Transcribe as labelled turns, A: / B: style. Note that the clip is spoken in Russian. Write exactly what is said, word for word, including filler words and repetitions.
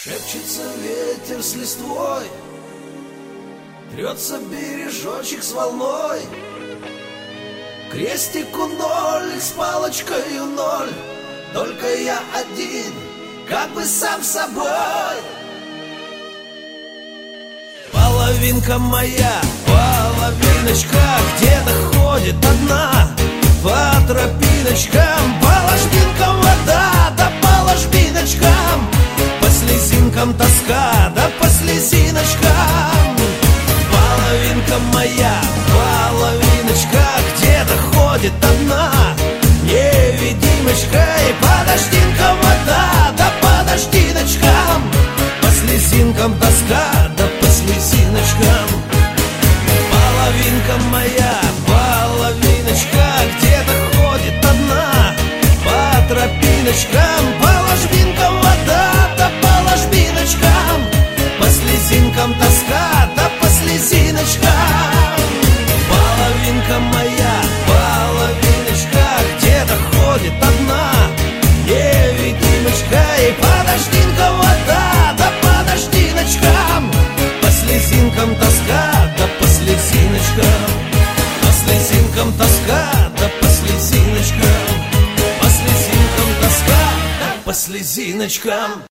A: Шепчется ветер с листвой, трется бережочек с волной. Крестику ноль, с палочкою ноль, только я один, как бы сам собой. Половинка моя, половиночка, где-то ходит одна по тропиночкам, по ложбинкам вода, да по ложбиночкам, по слезинкам тоска, да по слезиночкам. Половинка моя, половиночка, где-то ходит одна невидимочка, и по дождинкам вода, да по дождиночкам, по слезинкам тоска, да по слезиночкам. Половинка моя, половиночка, где-то ходит одна по тропиночкам, по ложбинкам вода, да по ложбиночкам, по слезинкам тоска, да по слезиночкам. Половинка моя, половиночка, где-то ходит одна невидимочка, и по дождинкам вода, да по дождиночкам, по слезинкам тоска, да по слезиночкам, по слезинкам тоска, да по слезиночкам, по слезинкам тоска, да по слезиночкам.